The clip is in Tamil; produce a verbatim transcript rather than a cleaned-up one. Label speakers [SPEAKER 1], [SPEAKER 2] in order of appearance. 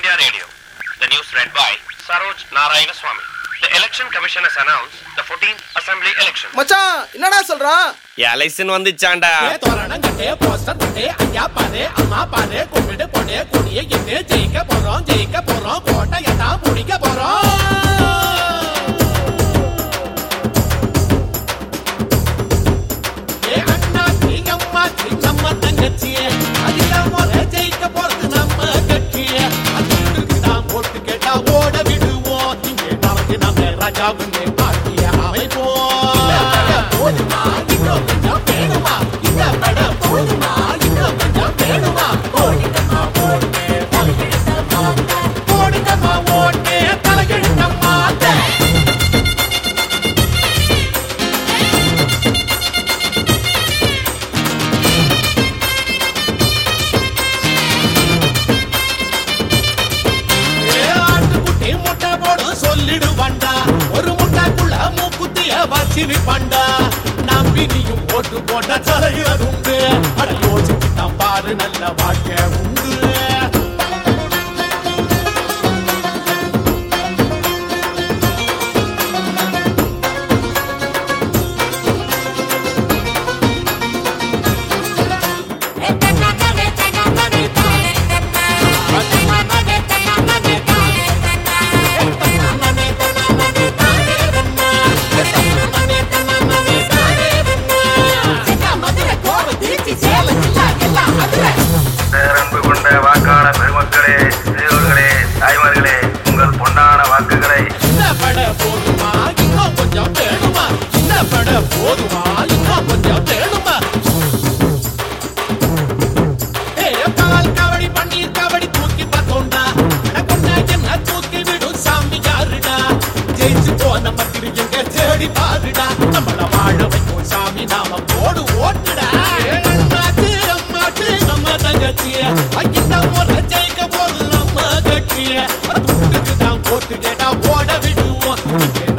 [SPEAKER 1] India Radio. The news read by Saroj Narayanaswamy. The Election Commission has announced the fourteenth Assembly election.
[SPEAKER 2] மச்சான் என்னடா சொல்றா?
[SPEAKER 3] எலெக்ஷன் வந்துச்சாண்டா.
[SPEAKER 4] ஏ தோரணம் கட்டே போஸ்டர் கட்டே ஐயா பாரு அம்மா பாரு கும்பிடு பொண்ணே கொடியே என்ன ஜெயிக்க போறோம் ஜெயிக்க போறோம் கோட்டையை தான் முடிக்க போறோம். ஏ அண்ணா நீ அம்மா நீ நம்ம தங்கச்சியே அதில் முறை ஜெயிக்க போறது நம்ம கட்சியே அதுக்கு தான் போட்டு கேட்டா ஓட விடுவோம் இங்கே நமக்கு நம்ம ராஜாவுன்னு பாட்டிய அமைப்போம். போதுமா இன்னும் கொஞ்சம் வேணுமா இந்த படம் போதுமா இன்னும் கொஞ்சம் வேணுமா ஓடிட்டமா ஓடுமே தலையெழுத்த மாத்த ஓடிட்டமா ஓடுமே தலையெழுத்த மாத்த. ஆட்டுக்குட்டி முட்டை போடும் சொல்லிடுவாண்டா ஒரு முட்டைக்குள்ள மூக்குத்திய வச்சிரு பண்டா நம்பினியும் போட்டு போட்ட தலையிறது உண்டு அட யோசிச்சு தான் பாரு நல்ல வாழ்க்கை உண்டு.
[SPEAKER 5] பேரன்பு கொண்ட வாக்காளர் பெருமக்களே, பெரியோர்களே, தாய்மார்களே, உங்கள் பொன்னான வாக்குகளை
[SPEAKER 4] இந்த பட போதுமா இன்னும் கொஞ்சம் வேணுமா இந்த பட போதுமா இன்னும் கொஞ்சம் வேணுமா. ஏ பால் கபடி பன்னீர் கபடி தூக்கி பார்த்தோண்டா கொண்டா என்ன தூக்கி விடும் சாமி யாருடா ஜெயிச்சு போன மத்திரி எங்க தேடி பாருடா நம்மள வாழ வைக்கும் சாமி நாம போடு ஓட்டுடா. அம்மாச்சு அம்மாச்சு நம்ம தங்கச்சிய இந்த முறை ஜெயிக்க போது நம்ம கட்சிய துட்டுக்கு தான் போட்டு கேட்டா ஓட விடுவோம்.